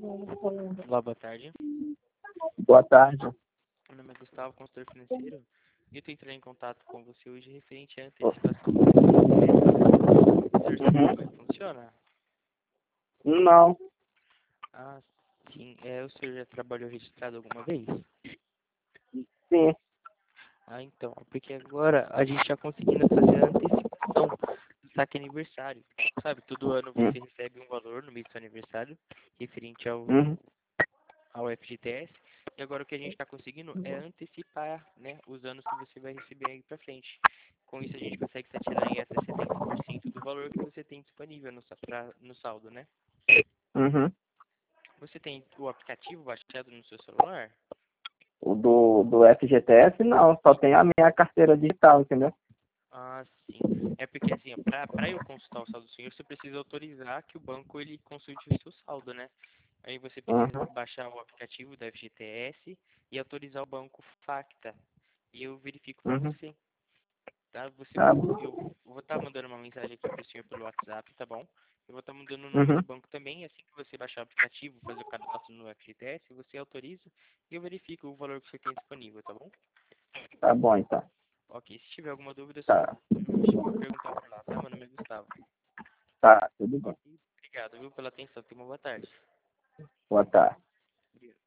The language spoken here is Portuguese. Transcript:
Olá, boa tarde. Boa tarde. Meu nome é Gustavo, consultor financeiro. E eu estou entrando em contato com você hoje referente à Oh. antecipação do FGTS. O senhor sabe como é que funciona? Não, Ah, sim. O senhor já trabalhou registrado alguma vez? sim. Ah, então. Porque agora a gente está conseguindo fazer a antecipação do saque aniversário. Sabe, todo ano você recebe um valor no mês do seu aniversário referente Uhum. ao FGTS. E agora o que a gente está conseguindo é antecipar, né, os anos que você vai receber aí para frente. Com isso a gente consegue se atirar em até 70% do valor que você tem disponível no saldo, né? Uhum. Você tem o aplicativo baixado no seu celular? O do FGTS, não. Só tem a minha carteira digital, entendeu? Ah, sim. É porque assim, para eu consultar o saldo do senhor, você precisa autorizar que o banco ele consulte o seu saldo, né? Aí você precisa Uhum. baixar o aplicativo da FGTS e autorizar o banco Facta. E eu verifico para Uhum. você. Tá? Tá bom. Eu vou estar mandando uma mensagem aqui para o senhor pelo WhatsApp, tá bom? Eu vou estar mandando o nome do Uhum. banco também. Assim que você baixar o aplicativo, fazer o cadastro no FGTS, você autoriza e eu verifico o valor que você tem disponível, tá bom? Tá bom, então. Ok, se tiver alguma dúvida, é só Tá. me perguntar por lá, tá? Meu nome é Gustavo. Tá, tudo bem. Ok, obrigado, viu, pela atenção. Tenha uma boa tarde. Boa tarde. Obrigado.